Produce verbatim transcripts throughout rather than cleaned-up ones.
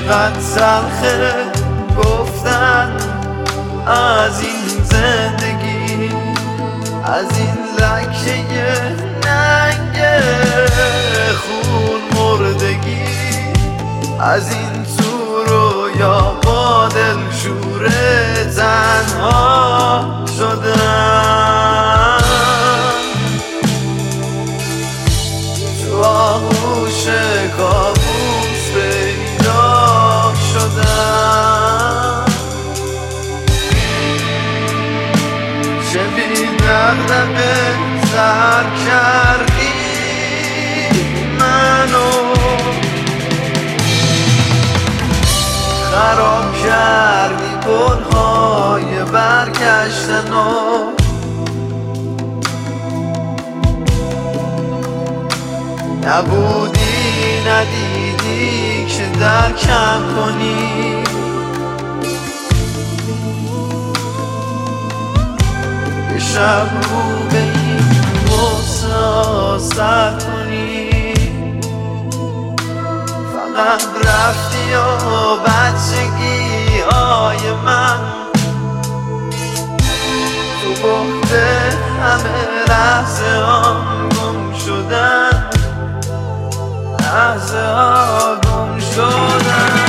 چقدر سلخه گفتن از این زندگی، از این لکه ننگ خون مردگی، از این تو رویا با دل شوره تنها شدم، تو آغوش کابوس پیدا شدم. چه بی دغدغه سر کردی منو، خراب کردی پلهای برگشتنو، نبودی ندیدی که درکم کنی، یه شب رو به این غصه سر کنی. فقط رفتی و بچگی های من تو بخته همه لحظه هم گم شدن، لحظه ها گم شدن.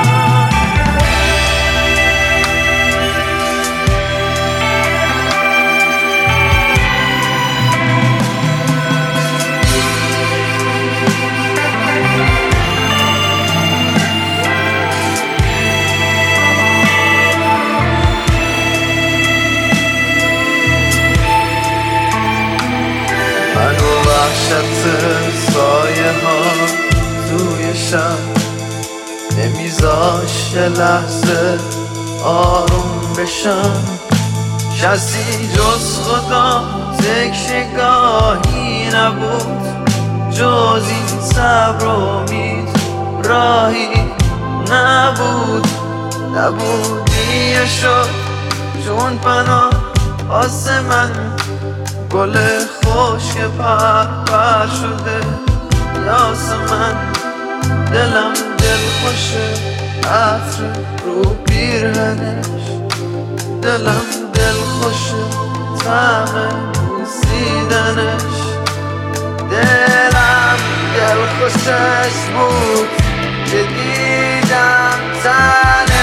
منو وحشت سایه ها توی شب نمیذاش یه لحظه آروم بشم، کسی جز خدا تکیه‌گاهی نبود، جز این صبر و امید راهی نبود. نبودی شد چون پناه واسه من، گل خشک پر پر شده یاسمن، دلم دل خوشه عطر رو پیرهنش، دلم دل خوشه طعم بوسیدنش، دلم دل خوشش بود که دیدم تنش.